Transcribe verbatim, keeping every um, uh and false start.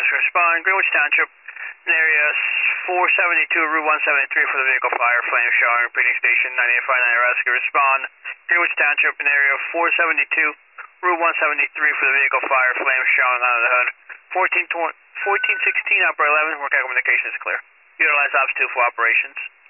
Alaska, respond. Greenwich Township, in area four seventy-two, Route one seventy-three for the vehicle fire, flame showing, repeating station nine eight five nine Alaska, respond. Greenwich Township, in area four seventy-two, Route one seventy-three for the vehicle fire, flame showing on the hood. fourteen sixteen, Upper eleven, work out communication is clear. Utilize Ops two for operations.